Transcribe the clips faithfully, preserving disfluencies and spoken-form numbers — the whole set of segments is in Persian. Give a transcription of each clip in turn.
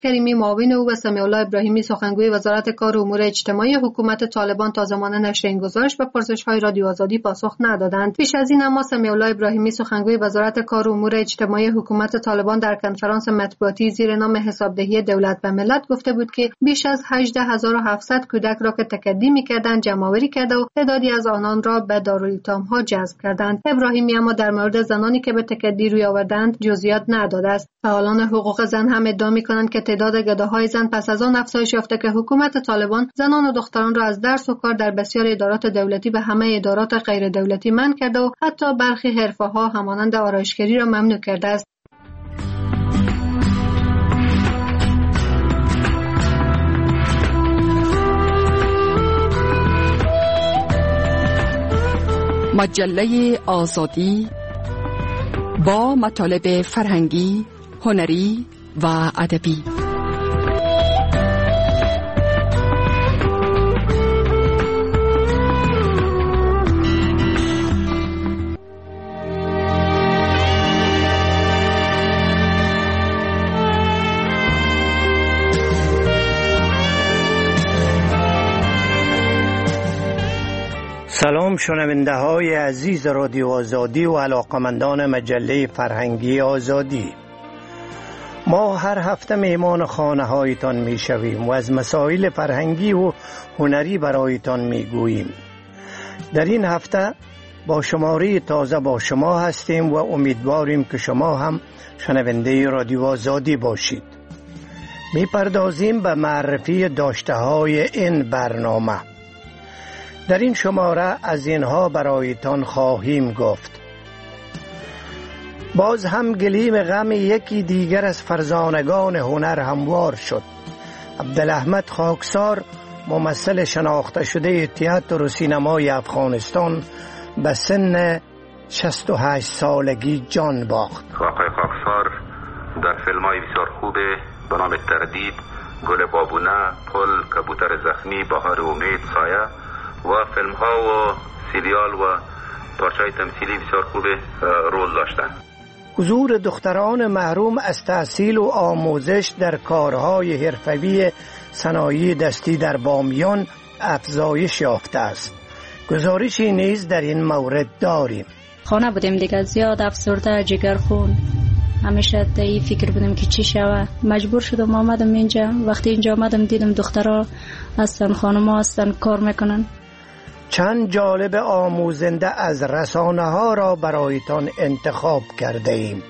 کریمی معاون او و سمیع الله ابراهیمی سخنگوی وزارت کار و امور اجتماعی حکومت طالبان تا زمان نشر این گزارش به پرسش‌های رادیو آزادی پاسخ ندادند. پیش از این اما سمیع الله ابراهیمی سخنگوی وزارت کار و امور اجتماعی حکومت طالبان در کنفرانس مطبوعاتی زیر نام حسابدهی دولت به ملت گفته بود که بیش از هجده هزار و هفتصد کودک را که تکدی می‌کردند جمع‌آوری کرده و تعدادی از آنان را به دارالایتام‌ها جذب کردند. ابراهیمی اما در مورد زنانی که به تکدی روی آوردند جزئیات نداده است. فعالان حقوق زن هم ادعا می‌کنند که تعداد گداهای زن پس از آن افزایش یافته که حکومت طالبان زنان و دختران را از درس و کار در بسیار ادارات دولتی به همه ادارات غیر دولتی منع کرده و حتی برخی حرفه‌ها همانند آرایشگری را ممنوع کرده است. مجله آزادی با مطالب فرهنگی، هنری و ادبی. سلام شنونده های عزیز رادیو آزادی و علاقمندان مجله فرهنگی آزادی. ما هر هفته میمان خانه هایتان می شویم و از مسائل فرهنگی و هنری برایتان می گوییم. در این هفته با شماره تازه با شما هستیم و امیدواریم که شما هم شنونده رادیو آزادی باشید. می پردازیم به معرفی داشته های این برنامه. در این شماره از اینها برایتان خواهیم گفت. باز هم گلیم غم یکی دیگر از فرزانگان هنر هموار شد. عبدالاحمد خاکسار ممثل شناخته شده تئاتر و سینمای افغانستان به سن شصت و هشت سالگی جان باخت. آقای خاکسار در فیلم‌های بسیار خوبه به نام تردید، گل بابونه، پل، کبوتر زخمی، بهار امید، سایه و فیلم ها و سریال و پارچه‌های تمثیلی بسیار خوب رول داشتن. حضور دختران محروم از تحصیل و آموزش در کارهای حرفه‌ای صنایع دستی در بامیان افزایش یافته است. گزارشی نیز در این مورد داریم. خانه بودیم دیگه، زیاد افسرده، جگرخون، همیشه تایی فکر بودیم که چی شوه. مجبور شدم آمدم اینجا. وقتی اینجا آمدم دیدم دخترها هستن، خانم‌ها هستن، کار میکنن. چند جالب آموزنده از رسانه ها را برایتان انتخاب کرده ایم.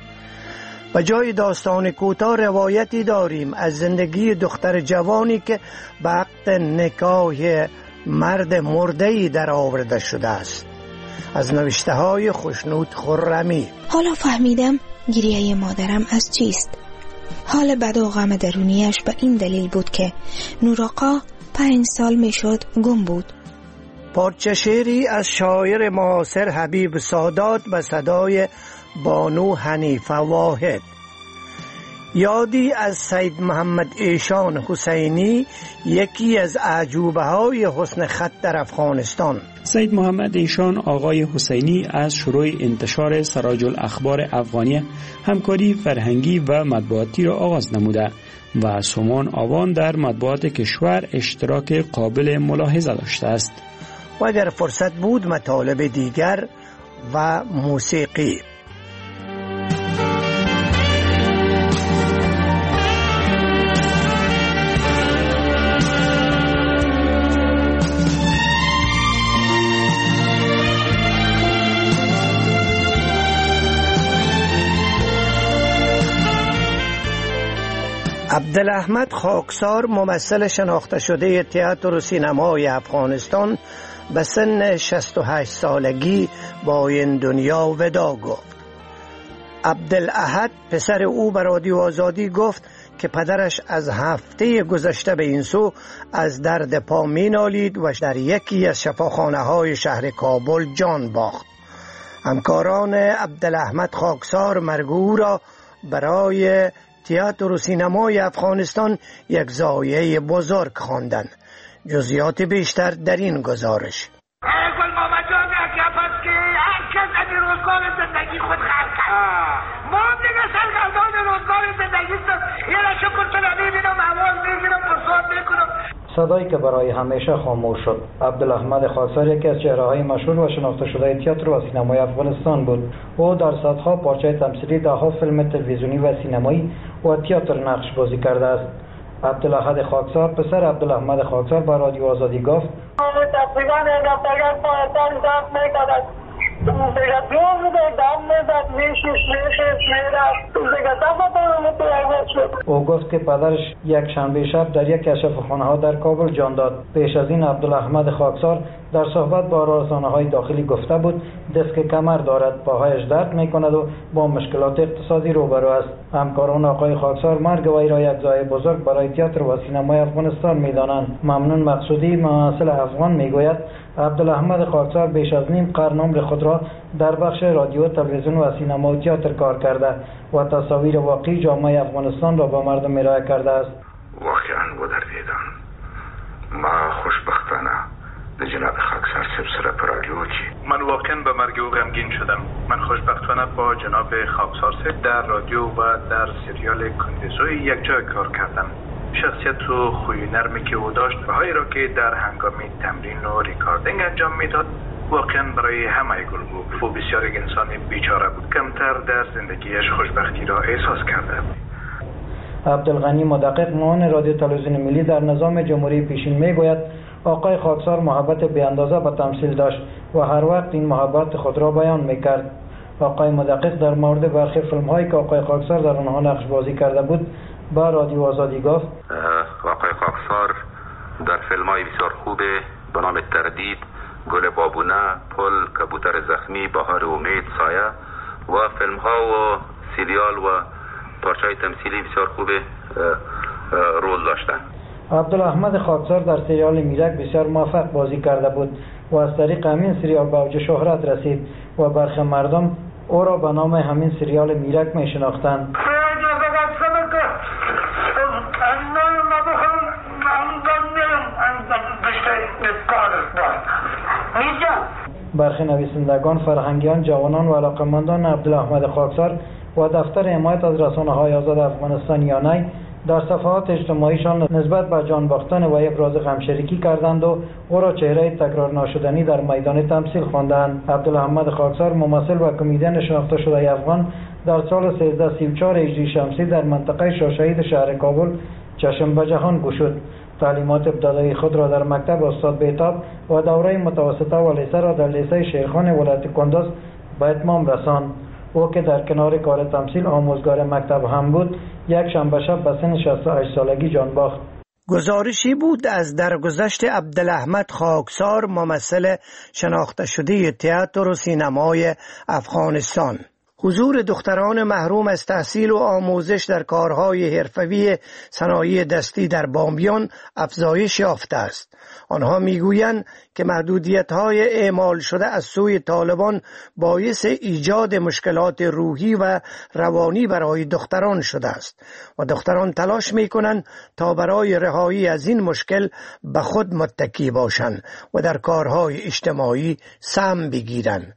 و جای داستان کوتاه روایتی داریم از زندگی دختر جوانی که به عقد نکاح مرد مرده‌ای در آورده شده است. از نوشته های خوشنود خرمی. حالا فهمیدم گریه مادرم از چیست. حال بد و غم درونیش به این دلیل بود که نوراقا پنج سال میشد گم بود. پارچه شعری از شاعر معاصر حبیب سادات به صدای بانو حنیفه واحد. یادی از سید محمد ایشان حسینی، یکی از اعجوبه های حسن خط در افغانستان. سید محمد ایشان آقای حسینی از شروع انتشار سراج الاخبار افغانی همکاری فرهنگی و مطبوعاتی را آغاز نموده و سومان آوان در مطبوعات کشور اشتراک قابل ملاحظه داشته است. و اگر فرصت بود مطالب دیگر و موسیقی. عبدالاحمد خاکسار ممثل شناخته شده تئاتر و سینمای افغانستان به سن شصت و هشت سالگی با این دنیا وداع گفت. عبدالاحد پسر او به رادیو آزادی گفت که پدرش از هفته گذشته به این سو از درد پا می نالید و در یکی از شفاخانه های شهر کابل جان باخت. همکاران عبدالاحمد خاکسار مرگ او را برای تئاتر و سینمای افغانستان یک ضایعه بزرگ خواندند. جزئیات بیشتر در این گزارش. گل محمد جان اگه که هر کس از روزگار زندگی خود خلق کرد. ما دیگه سرگردان روزگار زندگی است. یه را شکر چرا صدایی که برای همیشه خاموش شد. عبدالاحمد خاکسار یکی از چهره‌های مشهور و شناخته شده تئاتر و سینمای افغانستان بود. او در صدها پارچه تمثیلی، ده‌ها فیلم تلویزیونی و سینمایی و تئاتر نقش بازی کرده است. عبدالاحد خاکسار، پسر عبدالاحمد خاکسار، با رادیو آزادی گفت: او گفت که پدرش یک شنبه شب در یک کشف خانه ها در کابل جان داد. پیش از این عبدالاحمد خاکسار در صحبت با رسانه های داخلی گفته بود دست کمر دارد، پاهایش درد می کند و با مشکلات اقتصادی روبرو است. همکاران آقای خاکسار مرگ وی را یک ضایعه بزرگ برای تئاتر و سینمای افغانستان می دانند. ممنون مقصودی، ممثل افغان، می گوید عبدالاحمد خاکسار بیش از نیم قرن عمر خود را در بخش رادیو، تلویزیون و سینما و تئاتر کار کرده و تصاویر واقعی جامعه افغانستان را با مردم ارائه کرده است. واقعا بدردیدم. ما خوشبختانه به جناب خاکسار صاحب سره پر رادیو کی من واقعا به مرگ او غمگین شدم. من خوشبختانه با جناب خاکسار صاحب در رادیو و در سریال کندزوی یک جای کار کردم. شخصیت و خوی نرمی که او داشت و هایی را که در هنگام تمرین و ریکاردینگ انجام میداد واقعا برای همه گل بود. او بسیار یک انسان بیچاره بود، کمتر در زندگیش خوشبختی را احساس کرده بود. عبدالغنی مدقق، معاون رادیو تلویزیون ملی در نظام جمهوری پیشین، میگوید آقای خاکسار محبت بی اندازه به تمثیل داشت و هر وقت این محبت خود را بیان میکرد. آقای مدقق در مورد برخی فیلم هایی که آقای خاکسار در آنها نقش بازی کرده بود با رادیو آزادی گفت: آقای خاکسار در فیلم های بسیار خوب به نام تردید، گل بابونه، پل، کبوتر زخمی، بهار امید، سایه و فیلم ها و سریال و پارچه تمثیلی بسیار خوب رول داشتند. عبدالاحمد خاکسار در سریال میرک بسیار موفق بازی کرده بود و از طریق همین سریال به اوج شهرت رسید و برخی مردم او را به نام همین سریال میرک می شناختند. برخی نویسندگان، فرهنگیان، جوانان و علاقمندان عبدالاحمد خاکسار و دفتر حمایت از رسانه‌های آزاد افغانستان یانای در صفحات اجتماعیشان نسبت به جان باختن و ابراز غمشریکی کردند و او را چهره تکرار ناشدنی در میدان تمثیل خواندند. عبدالاحمد خاکسار، ممثل و کمدین شناخته شده افغان، در سال سیزده سی و چهار هجری شمسی در منطقه شاشهید شهر کابل چشم به جهان گشود. تعلیمات ابتدایی خود را در مکتب استاد بیتاب و دوره متوسطه و لیسه را در لیسه شیرخان ولایت کندز به اتمام رساند. او که در کنار کار تمثیل آموزگار مکتب هم بود، یک شنبه شب به سن شصت و هشت سالگی جان باخت. گزارشی بود از درگذشت عبدالاحمد خاکسار، ممثل شناخته شده تئاتر و سینمای افغانستان. حضور دختران محروم از تحصیل و آموزش در کارهای حرفه‌ای صنایع دستی در بامیان افزایش یافته است. آنها میگویند که محدودیت‌های اعمال شده از سوی طالبان باعث ایجاد مشکلات روحی و روانی برای دختران شده است و دختران تلاش می‌کنند تا برای رهایی از این مشکل به خود متکی باشند و در کارهای اجتماعی سهم بگیرند.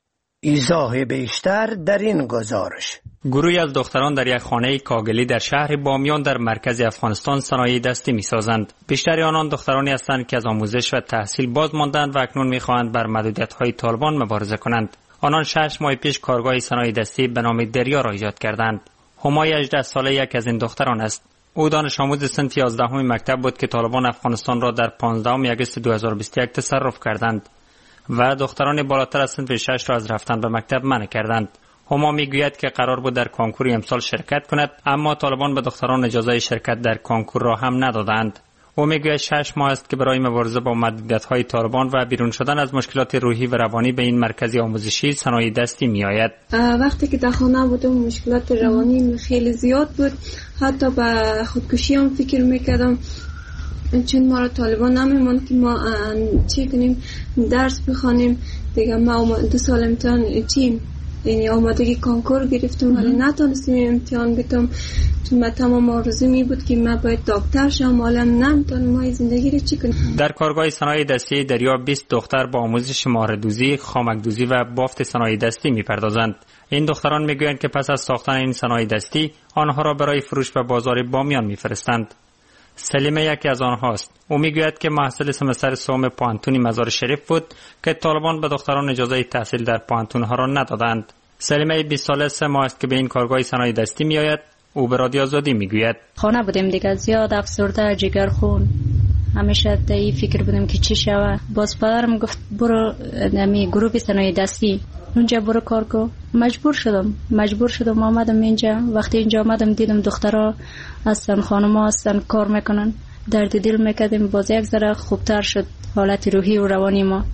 ایضاح بیشتر در این گزارش. گروهی از دختران در یک خانه کاگلی در شهر بامیان در مرکز افغانستان صنایع دستی می‌سازند. بیشتر آنان دخترانی هستند که از آموزش و تحصیل باز ماندند و اکنون می‌خواهند بر محدودیت‌های طالبان مبارزه کنند. آنان شش ماه پیش کارگاه صنایع دستی به نام دریا را ایجاد کردند. همای هجده ساله یک از این دختران است. او دانش آموز صنف یازدهم مکتب بود که طالبان افغانستان را در پانزدهم آگوست دو هزار و بیست و یک تصرف کردند و دختران بالاتر از صنف شش را از رفتن به مکتب منع کردند. هما میگوید که قرار بود در کنکور امسال شرکت کند، اما طالبان به دختران اجازه شرکت در کنکور را هم ندادند. او میگوید شش ماه است که برای مبارزه با محدودیت‌های طالبان و بیرون شدن از مشکلات روحی و روانی به این مرکز آموزشی صنایع دستی میآید. وقتی که در خانه بودم مشکلات روانی خیلی زیاد بود، حتی به خودکشی هم فکر میکردم، چون ما را طالبان نمی‌ماند که ما چی کنیم، درس بخوانیم. دیگه ما دو سال امتحان چیم، یعنی آمادگی کنکور گرفتم ولی نتونستم امتحان بدم، چون من تمام آرزو می بود که من باید دکتر شم، حالا نمیتونم ما زندگی رو چی کنیم. در کارگاه صنایع دستی دریا بیست دختر با آموزش مهره‌دوزی، خامک‌دوزی و بافت صنایع دستی می‌پردازند. این دختران میگویند که پس از ساختن این صنایع دستی آنها را برای فروش به بازار بامیان می‌فرستند. سلیمه یکی از آنهاست. او میگوید که محصل سمستر سوم پوانتون مزار شریف بود که طالبان به دختران اجازه تحصیل در پوانتون‌ها را ندادند. سلیمه بیست ساله سه ماه است که به این کارگاه صنایع دستی میآید. او به رادیو آزادی میگوید خانه بودیم دیگه، زیاد افسرده، جگرخون، همیشه در این فکر بودیم که چی شوه. باز پدرم گفت برو نمی گروه صنایع دستی اونجا برو کار کو. مجبور شدم مجبور شدم آمدم اینجا. وقتی اینجا آمدم دیدم دخترها هستن، خانم‌ها هستن، کار میکنن، درد دل میکردیم. باز یک ذره خوبتر شد حالت روحی و روانی ما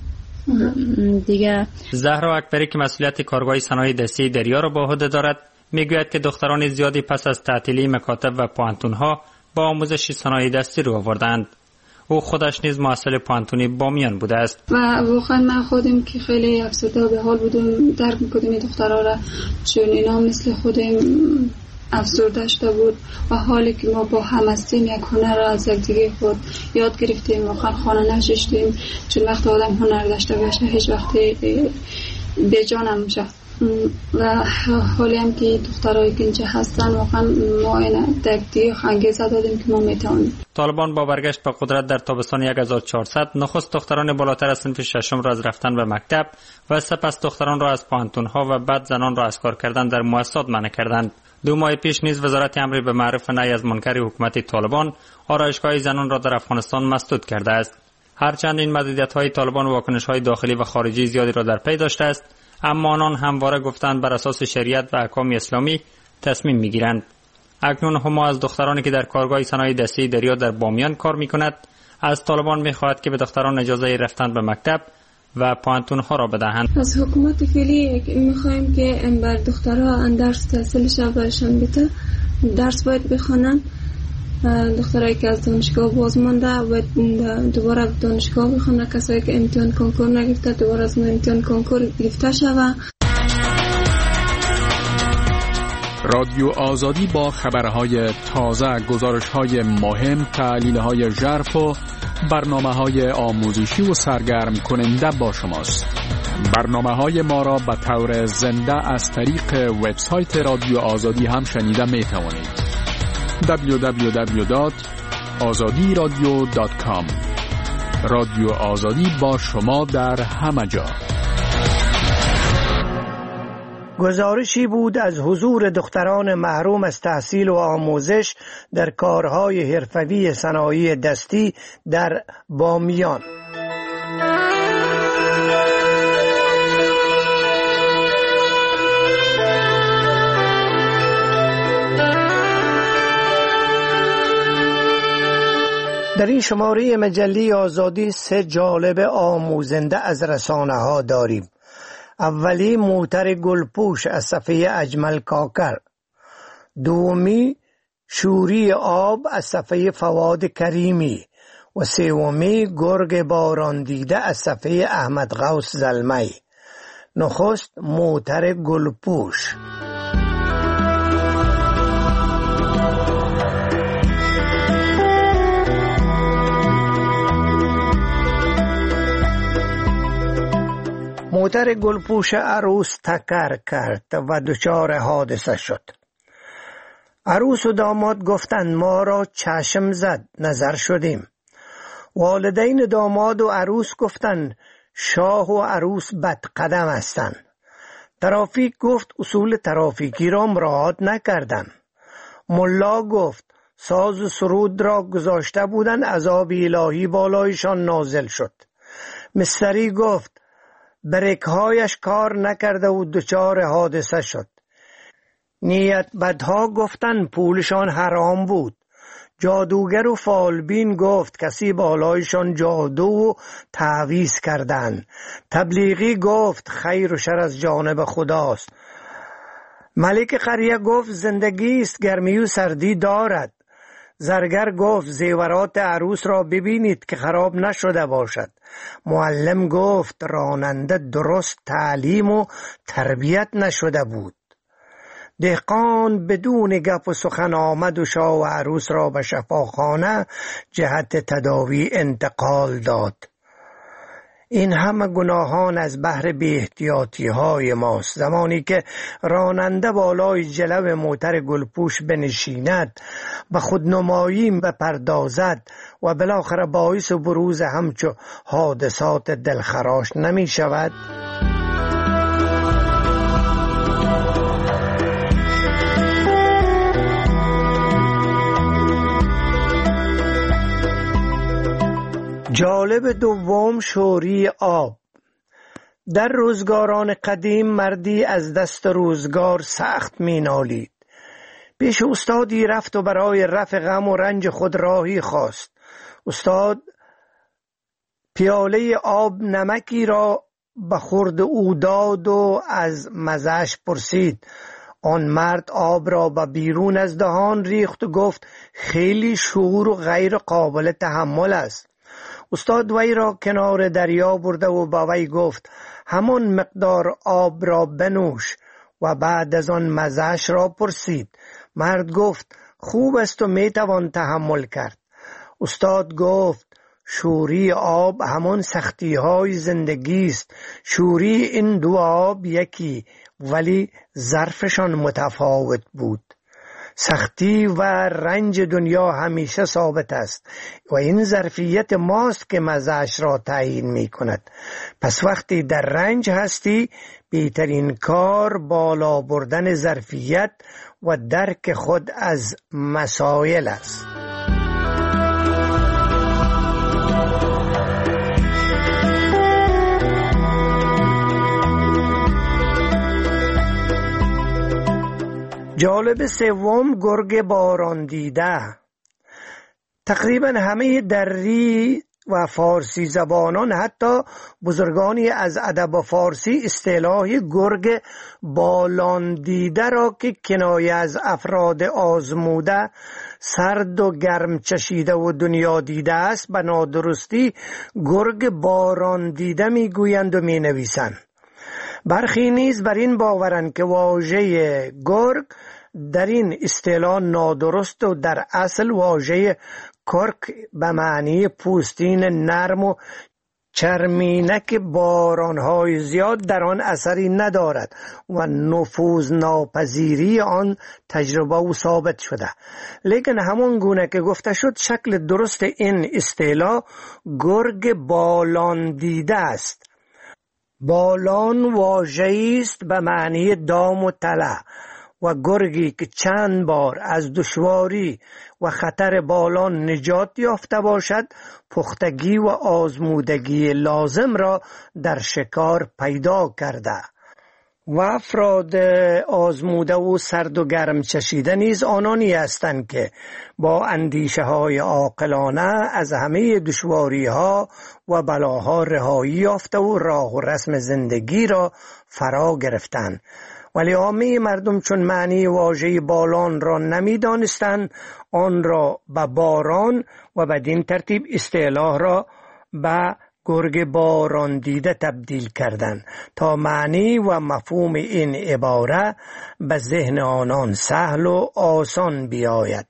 دیگه. زهرا اکبری که مسئولیت کارگاه صنایع دستی دریا را به عهده دارد میگوید که دختران زیادی پس از تعطیلی مکاتب و پوانتون‌ها با آموزش صنایع دستی رو آوردند. او خودش نیز محصل پوانتونی بامیان بوده است و واقعا من خودم که خیلی افسرده و به حال بودم، درک می‌کردم این دخترها را، چون اینا مثل خودم افسرده شده بود و حالی که ما با هم هستیم یک هنر را از یکدیگه خود یاد گرفتیم. واقعا خانه نشستیم، چون وقت آدم هنر داشته باشه هیچ وقت به جا نمیشه. و حالی هم که دخترایی که اینجا هستن واقعا ما این دکتی انگیزه دادیم که ما میتونیم. طالبان با برگشت به قدرت در تابستان هزار و چهارصد نخست دختران بالاتر از صنف ششم را از رفتن به مکتب و سپس دختران را از پوانتون‌ها و بعد زنان را از کار کردن در مؤسسات منع کردند. دو ماه پیش نیز وزارت امر به معروف نهی از منکر حکومت طالبان آرایشگاه زنان را در افغانستان مسدود کرده است. هرچند این محدودیت‌های طالبان واکنش‌های داخلی و خارجی زیادی را در پی داشته است، اما آنان همواره گفتند بر اساس شریعت و احکام اسلامی تصمیم میگیرند. اکنون هما از دخترانی که در کارگاه صنایع دستی دریا در بامیان کار میکند از طالبان میخواهد که به دختران اجازه رفتن به مکتب و پوانتون‌ها را بدهند. از حکومت فعلی میخوایم که بر دخترها درس تحصیلش برشان بده، درس باید بخوانند. دخترایی که از دانشگاه باز مانده و دوباره دانشگاه بخونه، کسایی که امتحان کنکور نگرفته دوباره از امتحان کنکور گرفته شوه. رادیو آزادی با خبرهای تازه، گزارش‌های مهم، تحلیل‌های ژرف و برنامه‌های آموزشی و سرگرم کننده با شماست. برنامه‌های ما را به طور زنده از طریق وبسایت رادیو آزادی هم شنیده می‌توانید. دبلیو دبلیو دبلیو دات آزادی رادیو دات کام. رادیو آزادی با شما در همه جا. گزارشی بود از حضور دختران محروم از تحصیل و آموزش در کارهای حرفوی صنایع دستی در بامیان. در این شماره مجله آزادی سه جالب آموزنده از رسانه ها داریم. اولی موتر گلپوش از صفحه اجمل کاکر، دومی شوری آب از صفحه فواد کریمی و سومی گرگ باران دیده از صفحه احمد غوث زلمی. نخست موتر گلپوش. موتر گلپوش عروس تکر کرد و دچار حادثه شد. عروس و داماد گفتند ما را چشم زد، نظر شدیم. والدین داماد و عروس گفتند شاه و عروس بد قدم هستند. ترافیک گفت اصول ترافیکی را مراعات نکردند. ملا گفت ساز و سرود را گذاشته بودند، عذاب الهی بالایشان نازل شد. مستری گفت بریک‌هایش کار نکرده و دچار حادثه شد. نیت بدها گفتن پولشان حرام بود. جادوگر و فالبین گفت کسی بالایشان جادو و تعویض کردند. تبلیغی گفت خیر و شر از جانب خداست. ملک قریه گفت زندگی است، گرمی و سردی دارد. زرگر گفت زیورات عروس را ببینید که خراب نشده باشد. معلم گفت راننده درست تعلیم و تربیت نشده بود. دهقان بدون گپ و سخن آمد و شاه و عروس را به شفاخانه جهت تداوی انتقال داد. این همه گناهان از بحر بی احتیاطی های ماست. زمانی که راننده بالای جلو موتر گلپوش بنشیند و خودنمایی بپردازد و بالاخره باعث بروز همچو حادثات دلخراش نمی شود؟ جالب دوم، شوری آب. در روزگاران قدیم مردی از دست روزگار سخت می نالید. پیش استادی رفت و برای رفع غم و رنج خود راهی خواست. استاد پیاله آب نمکی را به خورد او داد و از مزه‌اش پرسید. آن مرد آب را به بیرون از دهان ریخت و گفت خیلی شور و غیر قابل تحمل است. استاد وی را کنار دریا برده و با وی گفت همان مقدار آب را بنوش و بعد از آن مزه‌اش را پرسید. مرد گفت خوب است و می توان تحمل کرد. استاد گفت شوری آب همان سختی های زندگی است. شوری این دو آب یکی ولی ظرفشان متفاوت بود. سختی و رنج دنیا همیشه ثابت است و این ظرفیت ماست که مزه‌اش را تعیین می کند. پس وقتی در رنج هستی بهترین کار بالا بردن ظرفیت و درک خود از مسائل است. جالب سوم، گرگ باران دیده. تقریبا همه دری و فارسی زبانان، حتی بزرگانی از ادب فارسی، اصطلاح گرگ بالان دیده را که کنایه از افراد آزموده، سرد و گرم چشیده و دنیا دیده است، به نادرستی گرگ باران دیده می گویند و می نویسند. برخی نیز بر این باورند که واژه گرگ در این اصطلاح نادرست و در اصل واژه کرک به معنی پوستین نرم و چرمینک بارانهای زیاد در آن اثری ندارد و نفوذ ناپذیری آن تجربه و ثابت شده. لیکن همان گونه که گفته شد شکل درست این اصطلاح گرگ بالان دیده است. بالان واژه‌ای است به معنی دام و تله و گرگی که چند بار از دشواری و خطر بالان نجات یافته باشد پختگی و آزمودگی لازم را در شکار پیدا کرده. و افراد آزموده و سرد و گرم چشیده نیز آنانی هستند که با اندیشه های عاقلانه از همه دشواری ها و بلاها رهایی یافته و راه و رسم زندگی را فرا گرفتند. ولی عامه مردم چون معنی واژه بالان را نمی دانستند، آن را به باران و بدین ترتیب اصطلاح را به گرگ باران دیده تبدیل کردند تا معنی و مفهوم این عباره به ذهن آنان سهل و آسان بیاید.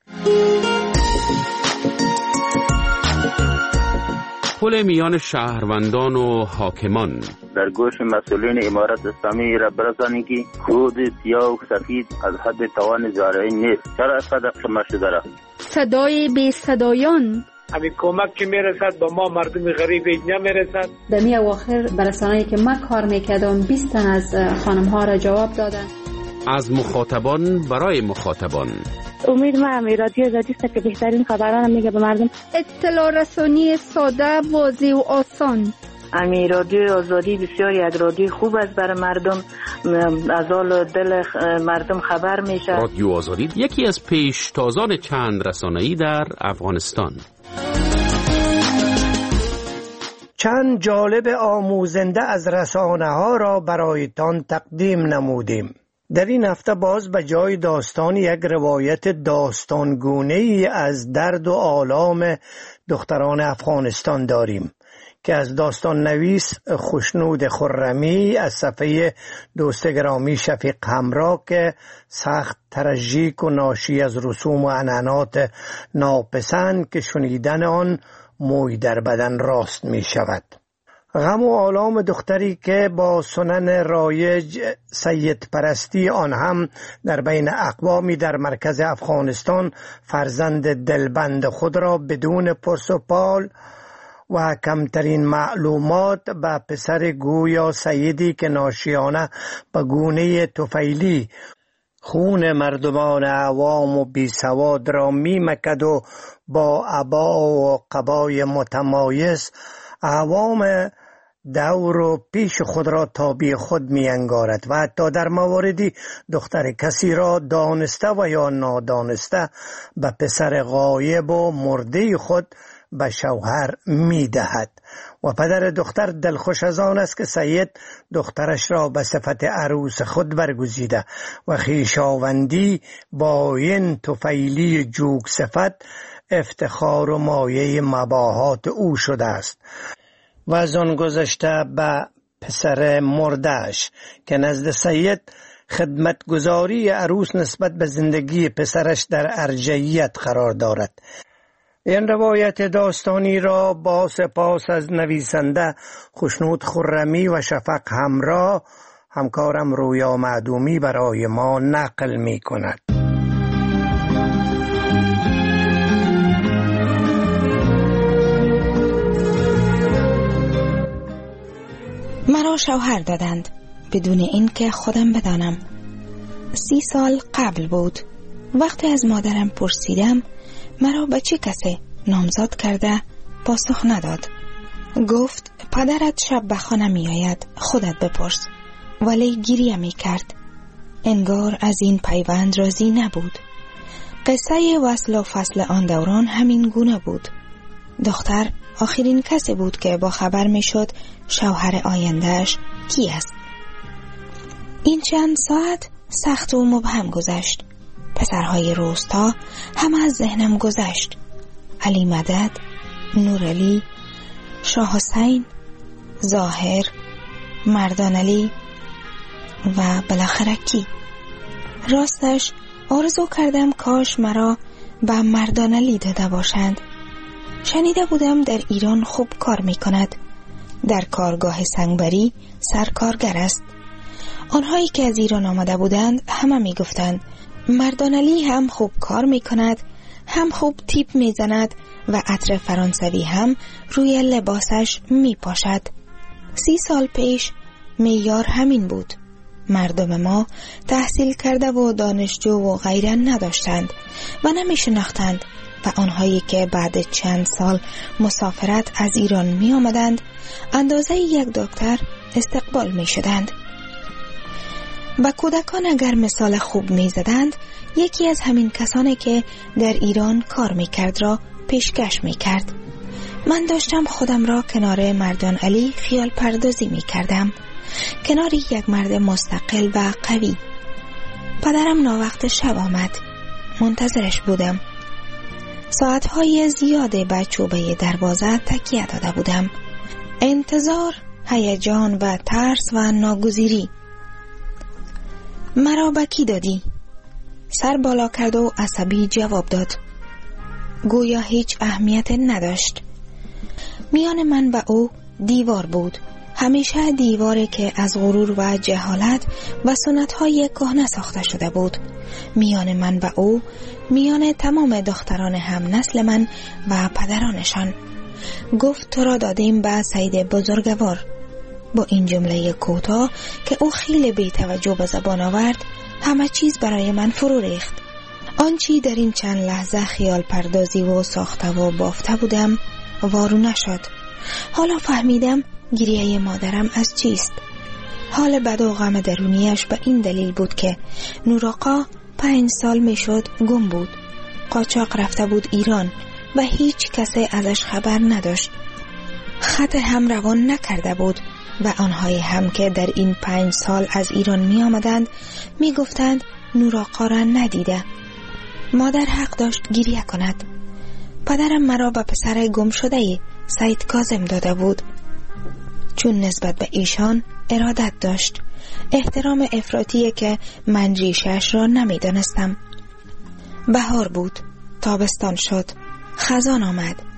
پل میان شهروندان و حاکمان. در گوش مسئولین امارت اسلامی را برسانید که خود سیاه و سفید از حد توان زارعین نیست. چرا اینقدر شما شده را؟ صدای بی صدایان. همین کمک که میرسد با ما مردم غریب اینجا میرسد. در می اواخر برسانه‌ای که من کار میکردم بیست تن از خانم ها را جواب دادن. از مخاطبان برای مخاطبان. امید ما همی رادیو آزادی است که بهترین خبران میگه به مردم. اطلاع رسانی ساده، واضح و آسان. امی رادیو آزادی بسیاری از رادیو خوب است برای مردم، از حال دل مردم خبر میشه. رادیو آزادی یکی از پیشتازان چند رسانه‌ای در افغانستان. چند جالب آموزنده از رسانه ها را برایتان تقدیم نمودیم. در این هفته باز به جای داستان یک روایت داستانگونه‌ای از درد و آلام دختران افغانستان داریم که از داستان نویس خوشنود خرمی از صفحه دوست گرامی شفیق همراه که سخت ترژیک و ناشی از رسوم و عنعنات ناپسند که شنیدن آن موی در بدن راست می شود. غم و آلام دختری که با سنن رایج سید پرستی، آن هم در بین اقوامی در مرکز افغانستان، فرزند دلبند خود را بدون پرس و پال و کمترین معلومات به پسر گویا سیدی که ناشیانه به گونه طفیلی خون مردمان عوام و بی سواد را می مکد و با عبا و قبای متمایز عوام دور و پیش خود را تابع خود می انگارد و حتی در مواردی دختر کسی را دانسته و یا نادانسته به پسر غایب و مرده خود به شوهر می دهد و پدر دختر دلخوش از آن است که سید دخترش را به صفت عروس خود برگزیده و خویشاوندی با این طفیلی جوگ صفت افتخار و مایه مباهات او شده است و از آن گذشته به پسر مردهش که نزد سید خدمتگزاری عروس نسبت به زندگی پسرش در ارجحیت قرار دارد. این روایت داستانی را با سپاس از نویسنده خشنود خرمی و شفق همراه همکارم رویا معدومی برای ما نقل می کند. مرا شوهر دادند بدون اینکه خودم بدانم. سی سال قبل بود. وقتی از مادرم پرسیدم مرا به چه کسی نامزد کرده، پاسخ نداد. گفت پدرت شب به خانه می آید، خودت بپرس. ولی گریه می کرد. انگار از این پیوند راضی نبود. قصه وصل و فصل آن دوران همین گونه بود. دختر آخرین کسی بود که با خبر می شد شوهر آیندهش کی است. این چند ساعت سخت و مبهم گذشت. پسرهای روستا همه از ذهنم گذشت. علی مدد، نور علی، شاه حسین، ظاهر، مردان علی و بالاخره کی؟ راستش آرزو کردم کاش مرا به مردان علی داده باشند. شنیده بودم در ایران خوب کار می کند. در کارگاه سنگبری سرکارگر است. آنهایی که از ایران آمده بودند همه می گفتند مردان علی هم خوب کار می کند، هم خوب تیپ می زند و عطر فرانسوی هم روی لباسش می پاشد. سی سال پیش معیار همین بود. مردم ما تحصیل کرده و دانشجو و غیره نداشتند و نمی شناختند و آنهایی که بعد چند سال مسافرت از ایران می آمدند اندازه یک دکتر استقبال می شدند. و کودکان اگر مثال خوب می زدند یکی از همین کسانی که در ایران کار می کرد را پیشکش می کرد. من داشتم خودم را کنار مردان علی خیال پردازی می کردم، کنار یک مرد مستقل و قوی. پدرم ناوقت شب آمد. منتظرش بودم. ساعتهای زیاده به چوبه دروازه تکیه داده بودم. انتظار، هیجان و ترس و ناگزیری. مرا به کی دادی؟ سر بالا کرد و عصبی جواب داد. گویا هیچ اهمیت نداشت. میان من و او دیوار بود. همیشه دیواری که از غرور و جهالت و سنت‌های کهنه ساخته شده بود. میان من و او، میان تمام دختران هم نسل من و پدرانشان. گفت تو را دادیم به سید بزرگوار. با این جمله کوتاه که او خیلی بی توجه به زبان آورد، همه چیز برای من فرو ریخت. آنچی در این چند لحظه خیال پردازی و ساخته و بافته بودم وارو نشد. حالا فهمیدم گریه مادرم از چیست. حال بد و غم درونیش به این دلیل بود که نوراقا پنج سال می شد گم بود. قاچاق رفته بود ایران و هیچ کسی ازش خبر نداشت. خط هم روان نکرده بود و آنهایی هم که در این پنج سال از ایران می آمدند می گفتند نوراقا را ندیده. مادر حق داشت گریه کند. پدرم مرا به پسر گم شده سید کاظم داده بود، چون نسبت به ایشان ارادت داشت، احترام افراطی که من ریشش را نمی دانستم. بهار بود، تابستان شد، خزان آمد.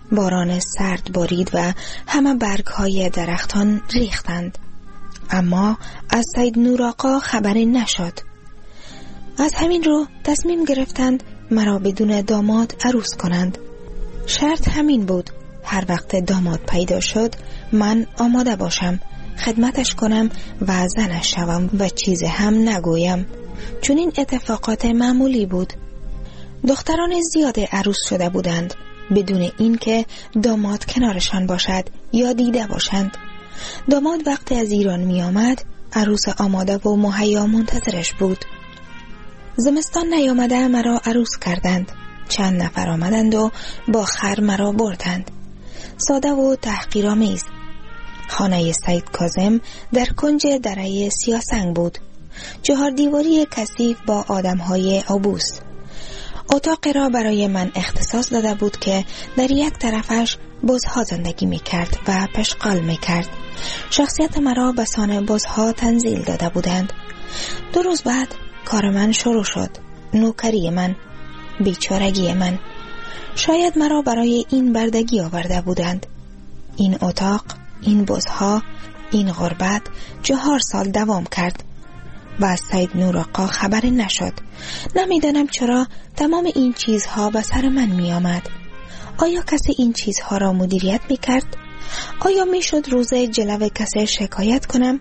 باران سرد بارید و همه برگ‌های درختان ریختند. اما از سید نور آقا خبری نشد. از همین رو تصمیم گرفتند مرا بدون داماد عروس کنند. شرط همین بود، هر وقت داماد پیدا شد من آماده باشم، خدمتش کنم و زنش شوم و چیز هم نگویم، چون این اتفاقات معمولی بود. دختران زیاد عروس شده بودند بدون اینکه داماد کنارشان باشد یا دیده باشند. داماد وقتی از ایران می آمد عروس آماده و مهیا منتظرش بود. زمستان نیامده مرا عروس کردند. چند نفر آمدند و با خر مرا بردند. ساده و تحقیرآمیز. خانه سید کاظم در کنج دره سیاسنگ بود. چهار دیواری کثیف با آدمهای آبوس. اتاق را برای من اختصاص داده بود که در یک طرفش بزها زندگی می کرد و پشغال می کرد. شخصیت مرا به سان بزها تنزیل داده بودند. دو روز بعد کار من شروع شد. نوکری من، بیچارگی من. شاید مرا برای این بردگی آورده بودند. این اتاق، این بزها، این غربت چهار سال دوام کرد و از سید نور آقا خبری نشد. نمیدانم چرا تمام این چیزها به سر من می آمد. آیا کسی این چیزها را مدیریت می کرد؟ آیا می شد روز جلو کسی شکایت کنم؟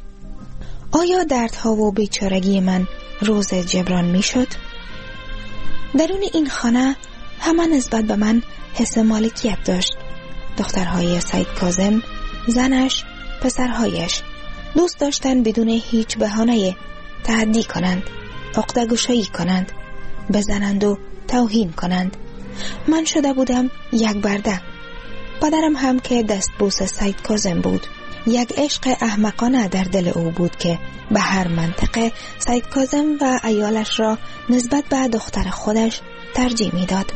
آیا دردها و بیچارگی من روز جبران می شد؟ درون این خانه همه نسبت به من حس مالکیت داشت. دخترهای سید کاظم، زنش، پسرهایش دوست داشتن بدون هیچ بهانه تعدی کنند، عقده‌گشایی کنند، بزنند و توهین کنند. من شده بودم یک برده. پدرم هم که دستبوس سید کاظم بود. یک عشق احمقانه در دل او بود که به هر منطقه سید کاظم و عیالش را نسبت به دختر خودش ترجیح میداد.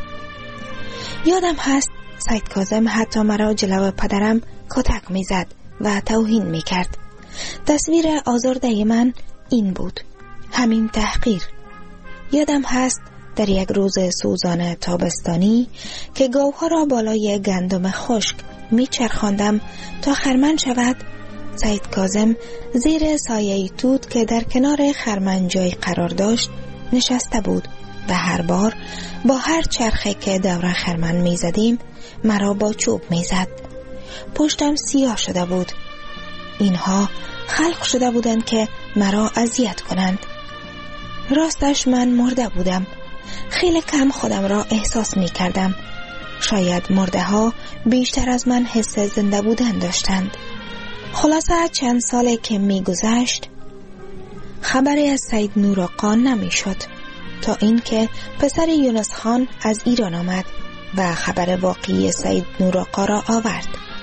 یادم هست سید کاظم حتی مرا جلو پدرم کتک میزد و توهین میکرد. تصویر آزرده من این بود، همین تحقیر. یادم هست در یک روز سوزان تابستانی که گاوها را بالای گندم خشک میچرخاندم تا خرمن شود، سید کاظم زیر سایه توت که در کنار خرمن جای قرار داشت نشسته بود و هر بار با هر چرخه که دور خرمن میزدیم مرا با چوب میزد. پشتم سیاه شده بود. اینها خلق شده بودند که مرا اذیت کنند. راستش من مرده بودم. خیلی کم خودم را احساس می کردم. شاید مرده ها بیشتر از من حس زنده بودن داشتند. خلاصه چند ساله که می گذشت خبری از سید نور آقا نمی شد تا اینکه پسر یونس خان از ایران آمد و خبر واقعی سید نور آقا را آورد.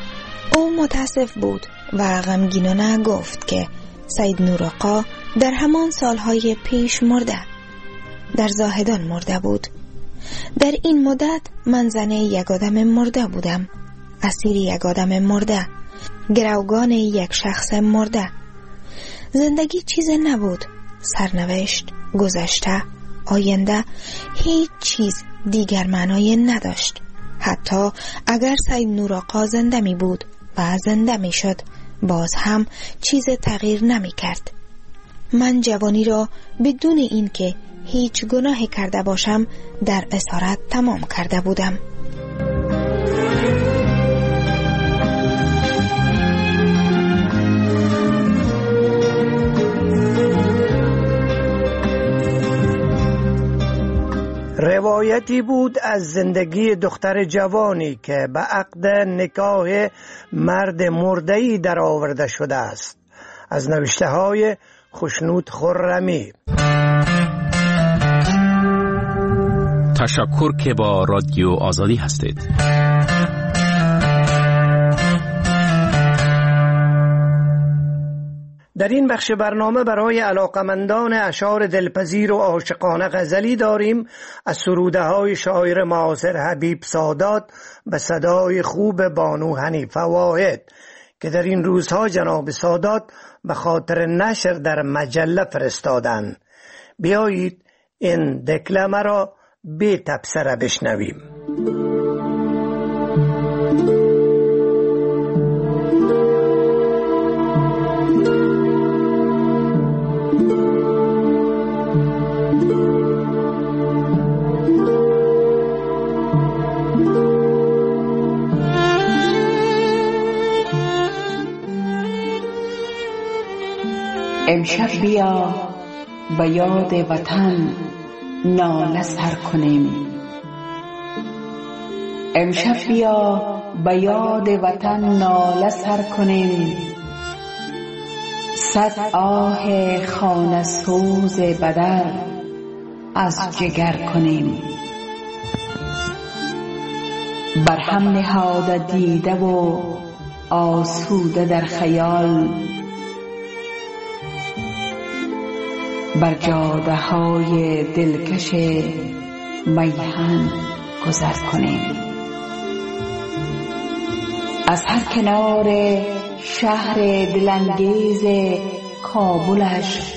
او متاسف بود و غمگینانه گفت که سید نور آقا در همان سالهای پیش مرده، در زاهدان مرده بود. در این مدت من زن یک آدم مرده بودم، اسیر یک آدم مرده، گروگان یک شخص مرده. زندگی چیز نبود، سرنوشت، گذشته، آینده، هیچ چیز دیگر معنای نداشت. حتی اگر سید نور آقا زنده می بود و زنده می شد، باز هم چیز تغییر نمی کرد. من جوانی را بدون اینکه هیچ گناهی کرده باشم در اسارت تمام کرده بودم. روایتی بود از زندگی دختر جوانی که به عقد نکاح مرد مرده‌ای در آورده شده است، از نوشته های خوشنود خرمی. تشکر که با رادیو آزادی هستید. در این بخش برنامه برای علاقمندان اشعار دلپذیر و عاشقانه غزلی داریم از سروده های شاعر معاصر حبیب سادات به صدای خوب بانو حنیفه واحد که در این روزها جناب سادات به خاطر نشر در مجله فرستادند. بیایید این دکلمه را بی تبصره بشنویم. امشب بیا به یاد وطن ناله سر کنیم. امشب بیا به یاد وطن ناله سر کنیم. صد آه خانه سوز بدر از جگر کنیم. بر هم نهاده دیده و آسوده در خیال، بر جاده های دلکش میهن گذر کنیم. از هر کنار شهر دلانگیز کابلش،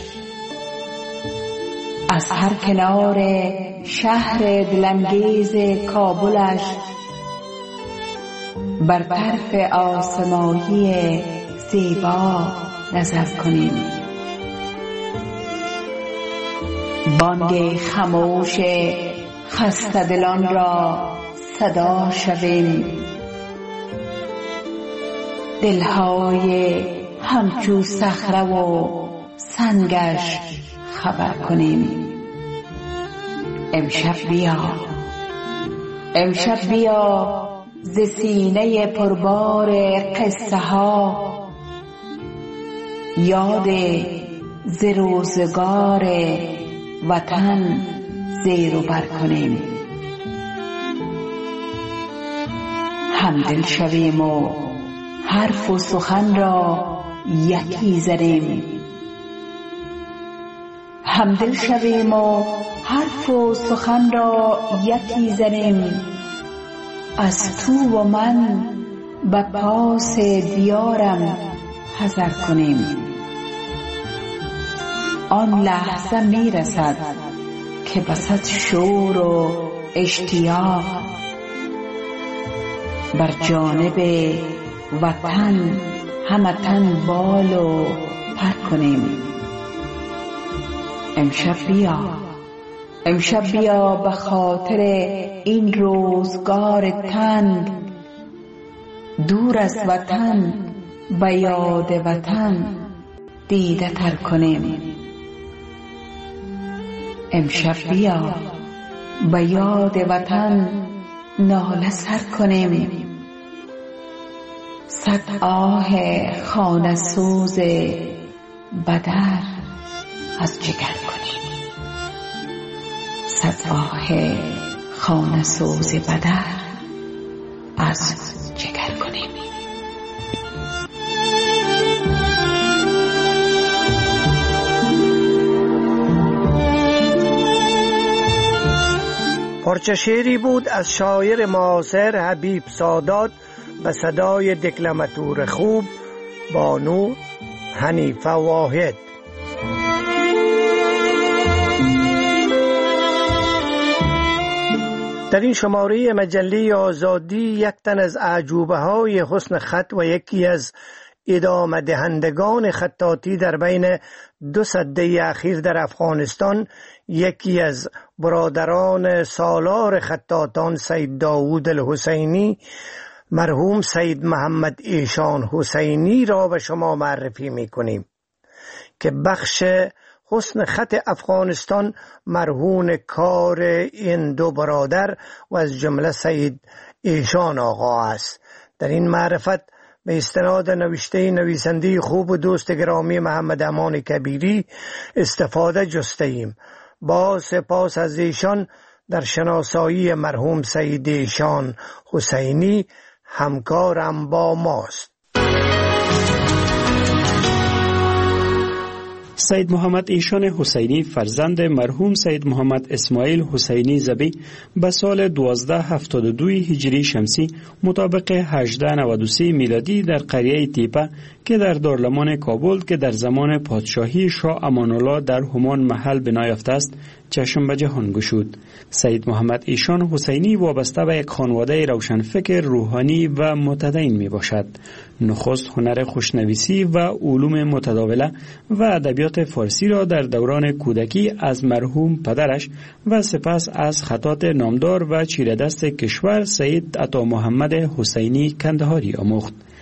از هر کنار شهر دلانگیز کابلش، بر طرف آسمانی زیبا نظر کنیم. بانگ خاموش خسته دلان را صدا شویم. دلهای همچو صخره و سنگش خبر کنیم. امشب بیا، امشب بیا ز سینه پربار قصه ها یاد ز روزگار وطن زیر و بر کنیم. همدل شویم و حرف و سخن را یکی زنیم. همدل شویم و حرف و سخن را یکی زنیم. از تو و من به پاس دیارم حذر کنیم. آن لحظه می رسد که بسد شور و اشتیاق بر جانب وطن همه تن بال و پر کنیم. امشب بیا، امشب بیا به خاطر این روزگار تنگ دور از وطن به یاد وطن دیده تر کنیم. امشب بیا به یاد وطن ناله سر کنیم. صد آه خانه سوز بدر از جگر کنیم. صد آه خانه سوز بدر از جگر کنیم. پارچه شعری بود از شاعر معاصر حبیب سادات به صدای دکلماتور خوب بانو حنیفه واحد. در این شماره مجله آزادی یک تن از اعجوبه های حسن خط و یکی از ادامه دهندگان خطاطی در بین دو سده اخیر در افغانستان، یکی از برادران سالار خطاطان سید داوود الحسینی مرحوم سید محمد ایشان حسینی را به شما معرفی می کنیم که بخش حسن خط افغانستان مرهون کار این دو برادر و از جمله سید ایشان آقا است. در این معرفت به استناد نوشته نویسنده خوب و دوست گرامی محمد امان کبیری استفاده جسته ایم. با سپاس از ایشان در شناسایی مرحوم سید ایشان حسینی همکارم با ماست. سید محمد ایشان حسینی فرزند مرحوم سید محمد اسماعیل حسینی زبی به سال دوازده هفتاد و دو هجری شمسی مطابق هجده نود و سه میلادی در قریه تیپه که در دارالمان کابل که در زمان پادشاهی شاه امان الله در همان محل بنا یافته است چشم به جهان گشود. سید محمد ایشان حسینی وابسته به یک خانواده روشنفکر روحانی و متدین می باشد. نخست هنر خوشنویسی و علوم متداوله و ادبیات فارسی را در دوران کودکی از مرحوم پدرش و سپس از خطاط نامدار و چیره‌دست کشور سید عطا محمد حسینی کندهاری آموخت.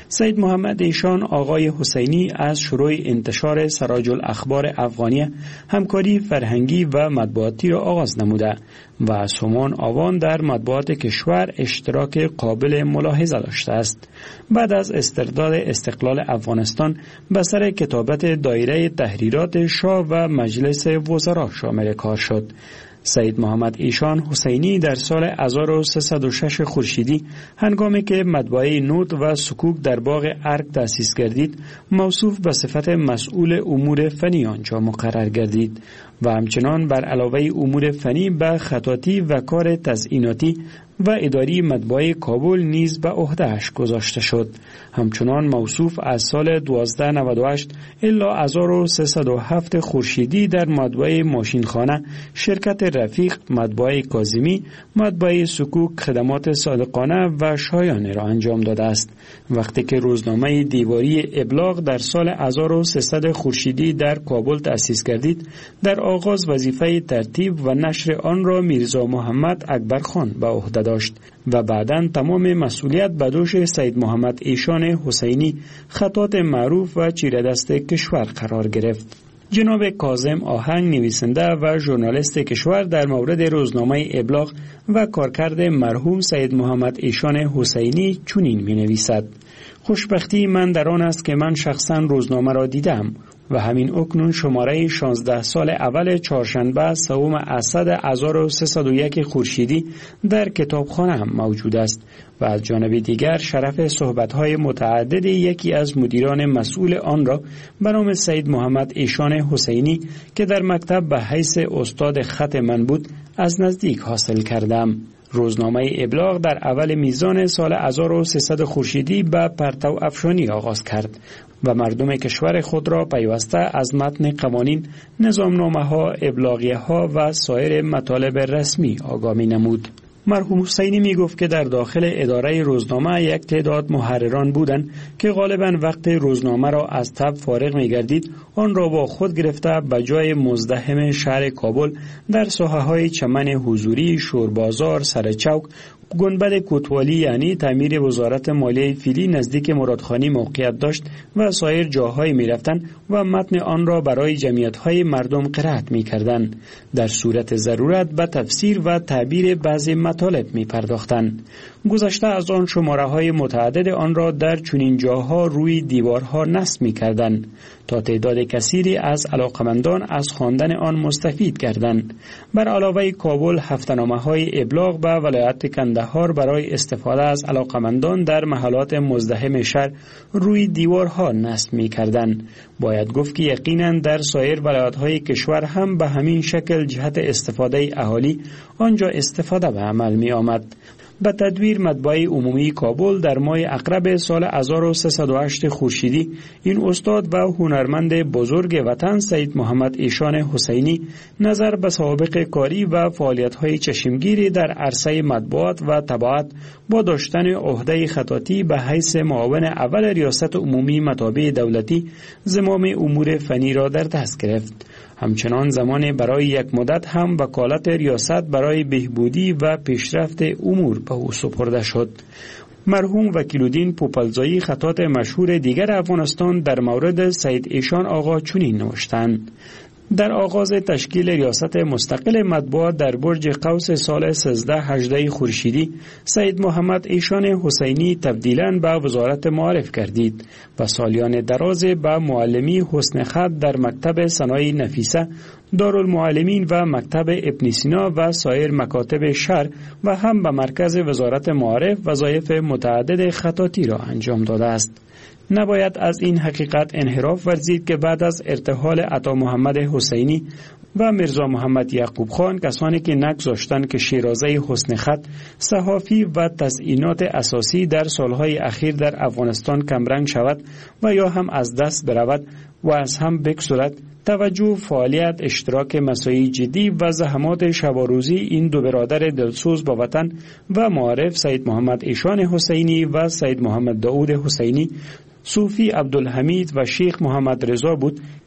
سید محمد ایشان آقای حسینی از شروع انتشار سراج الاخبار افغانیه همکاری فرهنگی و مطبوعاتی را آغاز نموده و سومان آوان در مطبوعات کشور اشتراک قابل ملاحظه داشته است. بعد از استرداد استقلال افغانستان به سر کتابت دایره تحریرات شاه و مجلس وزرا شامل کار شد. سید محمد ایشان حسینی در سال هزار و سیصد و شش خورشیدی هنگامی که مطبعه نوت و سکوک در باغ ارگ تأسیس گردید موصوف به صفت مسئول امور فنی آنجا مقرر گردید و همچنان بر علاوه امور فنی به خطاطی و کار تزییناتی و اداری مطبعه کابل نیز به عهده‌اش گذاشته شد. همچنان موصوف از سال دوازده نود و هشت الی هزار و سیصد و هفت خورشیدی در مطبعه ماشینخانه، شرکت رفیق، مطبعه کاظمی، مطبعه سکوک خدمات صادقانه و شایانه را انجام داده است. وقتی که روزنامه دیواری ابلاغ در سال هزار و سیصد خورشیدی در کابل تأسیس گردید، در آغاز وظیفه ترتیب و نشر آن را میرزا محمد اکبر خان به عهده داشت و بعداً تمام مسئولیت به دوش سید محمد ایشان حسینی خطاط معروف و چیره‌دست کشور قرار گرفت. جناب کاظم آهنگ نویسنده و ژورنالیست کشور در مورد روزنامه ابلاغ و کارکرد مرحوم سید محمد ایشان حسینی چنین می نویسد: خوشبختی من در آن است که من شخصا روزنامه را دیدم و همین اکنون شماره شانزده سال اول چهارشنبه سوم اسد هزار و سیصد و یک خورشیدی در کتابخانه هم موجود است و از جانب دیگر شرف صحبت‌های متعدد یکی از مدیران مسئول آن را به نام سید محمد ایشان حسینی که در مکتب به حیث استاد خط من بود از نزدیک حاصل کردم. روزنامه ابلاغ در اول میزان سال هزار و سیصد خورشیدی به پرتو افشانی آغاز کرد و مردم کشور خود را پیوسته از متن قوانین، نظامنامه‌ها، ابلاغیه‌ها و سایر مطالب رسمی آگاهی نمود. مرحوم حسینی می گفت که در داخل اداره روزنامه یک تعداد محرران بودند که غالباً وقت روزنامه را از تب فارغ می گردید آن را با خود گرفته به جای مزدحم شهر کابل در ساحه‌های چمن حضوری، شوربازار، سرچوک، گنبد کوتوالی یعنی تعمیر وزارت مالیه فیلی نزدیک مرادخانی موقعیت داشت و سایر جاهای می رفتن و متن آن را برای جمعیت‌های مردم قرائت می کردن. در صورت ضرورت به تفسیر و تعبیر بعضی مطالب می پرداختن. گذشته از آن شماره های متعدد آن را در چنین جاها روی دیوارها نصب می کردن تا تعداد کثیری از علاقمندان از خواندن آن مستفید گردند. بر علاوه کابل هفته‌نامه های ابلاغ به ولایت کندهار برای استفاده از علاقمندان در محلات مزدحم شهر روی دیوارها نصب می کردن. باید گفت که یقینا در سایر ولایت‌های کشور هم به همین شکل جهت استفاده اهالی آنجا استفاده به عمل می آمد. به تدویر مطبعه عمومی کابل در ماه عقرب سال هزار و سیصد و هشت خورشیدی این استاد و هنرمند بزرگ وطن سید محمد ایشان حسینی نظر به سابق کاری و فعالیت‌های چشمگیری در عرصه مطبوعات و طباعت با داشتن عهده خطاطی به حیث معاون اول ریاست عمومی مطابع دولتی زمام امور فنی را در دست گرفت. همچنان زمان برای یک مدت هم وکالت ریاست برای بهبودی و پیشرفت امور به او سپرده شد. مرحوم وکیل‌الدین پوپلزایی خطاط مشهور دیگر افغانستان در مورد سید ایشان آقا چنین نوشتند: در آغاز تشکیل ریاست مستقل مطبوعات در برج قوس سال سیزده هجده خورشیدی سید محمد ایشان حسینی تبدیلاً به وزارت معارف گردید و سالیان دراز به معلمی حسن خط در مکتب صنایع نفیسه، دارالمعلمین و مکتب ابن سینا و سایر مکاتب شهر و هم به مرکز وزارت معارف وظایف متعدد خطاطی را انجام داده است. نباید از این حقیقت انحراف ورزید که بعد از ارتحال عطا محمد حسینی و میرزا محمد یعقوب خان، کسانی که نگذاشتند که شیرازه حسن خط، صحافی و تزیینات اساسی در سالهای اخیر در افغانستان کمرنگ شود و یا هم از دست برود و از هم بگسلد، توجه، فعالیت، اشتراک مساعی جدی و زحمات شب و روزی این دو برادر دلسوز با وطن و معارف سید محمد ایشان حسینی و سید محمد داود حسینی، صوفی عبدالحمید و شیخ محمد رضا بود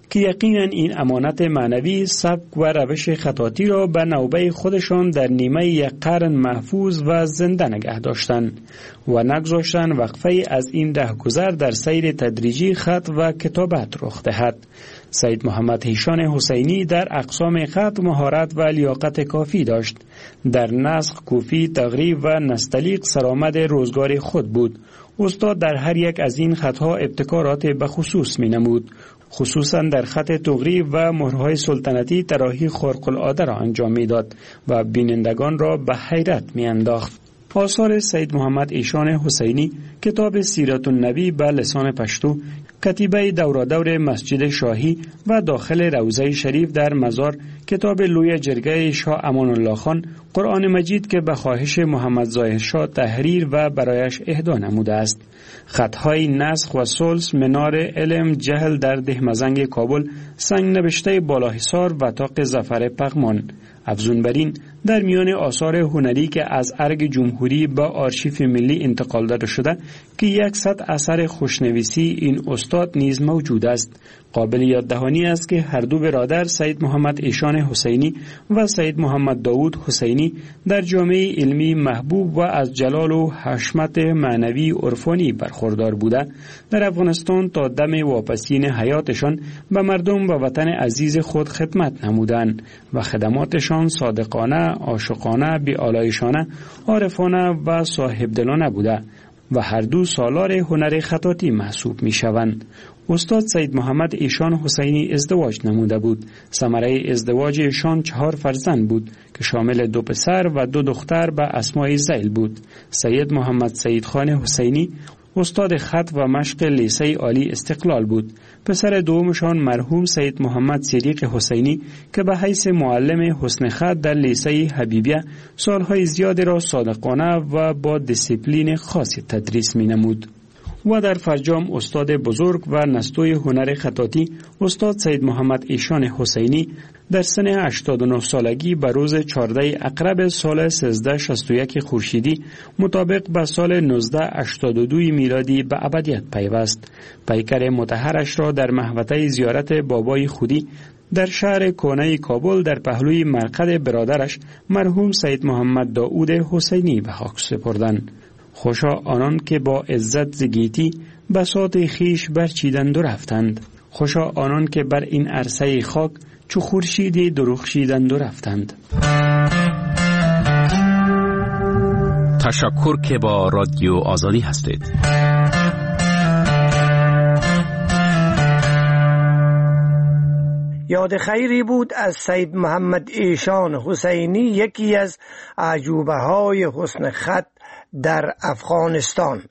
که یقینا این امانت معنوی سبک و روش خطاطی را به نوبه خودشان در نیمه یک قرن محفوظ و زنده نگه داشتند و نگذاشتند وقفه از این رهگذر در سیر تدریجی خط و کتابت رخ دهد. سید محمد هیشان حسینی در اقسام خط مهارت و لیاقت کافی داشت. در نسخ، کوفی، تقریب و نستعلیق سرآمد روزگار خود بود. استاد در هر یک از این خطها ابتکارات بخصوص می نمود. خصوصا در خط تقریب و مهرهای سلطنتی طراحی خارق العاده را انجام می داد و بینندگان را به حیرت می انداخت. آثار سید محمد ایشان حسینی، کتاب سیرت النبی به لسان پشتو، کتیبه دورادور مسجد شاهی و داخل روضه شریف در مزار، کتاب لوی جرگه شاه امان الله خان، قرآن مجید که به خواهش محمد ظاهر شاه تحریر و برایش اهدا نموده است. خطهای نسخ و سلس، منار علم جهل در دهمزنگ کابل، سنگ نوشته بالاحصار و تاق ظفر پغمان. افزون بر این، در میان آثار هنری که از ارگ جمهوری به آرشیف ملی انتقال داده شده که یکصد اثر خوشنویسی این استاد نیز موجود است. قابل یاددهانی است که هر دو برادر سید محمد ایشان حسینی و سید محمد داود حسینی در جامعه علمی محبوب و از جلال و حشمت معنوی عرفانی برخوردار بوده، در افغانستان تا دم واپسین حیاتشان به مردم و وطن عزیز خود خدمت نمودند و خدماتشان صادقانه، عاشقانه، بی‌آلایشانه، عارفانه و صاحبدلانه بوده و هر دو سالار هنر خطاطی محسوب می شوند. استاد سید محمد ایشان حسینی ازدواج نموده بود. ثمره ازدواج ایشان چهار فرزند بود که شامل دو پسر و دو دختر به اسمای ذیل بود. سید محمد سید خان حسینی استاد خط و مشق لیسه عالی استقلال بود. پسر دومشان مرحوم سید محمد صدیق حسینی که به حیث معلم حسن خط در لیسه حبیبیه سالهای زیادی را صادقانه و با دیسیپلین خاصی تدریس می نمود. و در فرجام استاد بزرگ و نستوی هنر خطاطی استاد سید محمد ایشان حسینی در سن هشتاد و نه سالگی به روز چهاردهم اقرب سال سیزده شصت و یک خورشیدی مطابق به سال نوزده هشتاد و دو میلادی به ابدیت پیوست. پیکر مطهرش را در محوطه زیارت بابای خودی در شهر کهنه کابل در پهلوی مرقد برادرش مرحوم سید محمد داود حسینی به خاک سپردند. خوشا آنان که با عزت زگیتی بساط خیش برچیدند و رفتند. خوشا آنان که بر این عرصه خاک چو خورشیدی درخشیدند و رفتند. تشکر که با رادیو آزادی هستید. یاد خیری بود از سید محمد ایشان حسینی، یکی از عجوبه های حسن خط در افغانستان.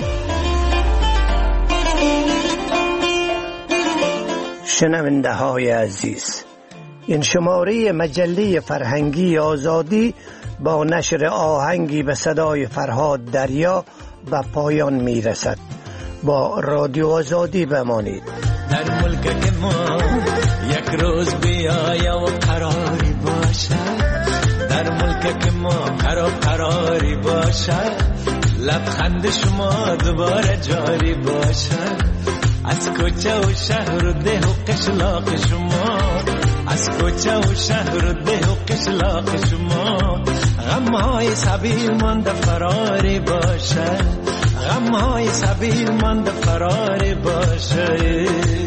شنونده های عزیز، این شماره مجله فرهنگی آزادی با نشر آهنگی به صدای فرهاد دریا به پایان می رسد. با رادیو آزادی بمانید. در ملک که ما یک روز بیایه و قراری باشه، در ملک که ما قرار قراری باشه، لبخند شما دوباره جاری باشه، از کوچه و شهر و ده و قشلاق شما، از کوچه و شهر و ده و قشلاق شما، غمهای سبیل مانده فراری باشه، غمهای سبیل مانده فراری باشه.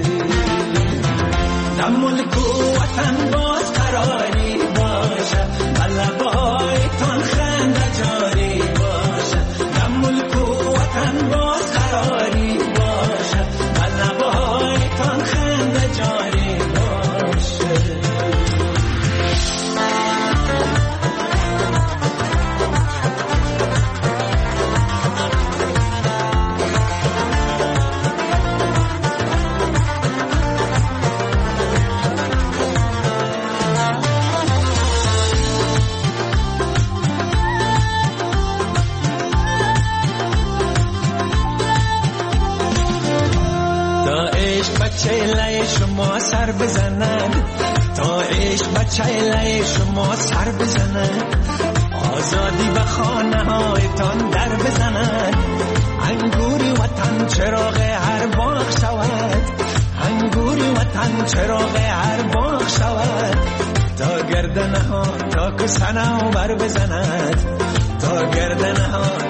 در ملک و وطن باز قراری باشه، لبایتان خنده جاری باشه، در ملک و وطن باز قراری باشه، لبایتان خنده جاری باشه. چهله شما سر بزنند، تا عشق بچه چهله شما سر بزنند، آزادی به خانه هایتان در بزنند، انگوری وطن چراغ هر باغ شود، انگوری وطن چراغ گردن ها تا که سنه و بر بزند تا گردن ها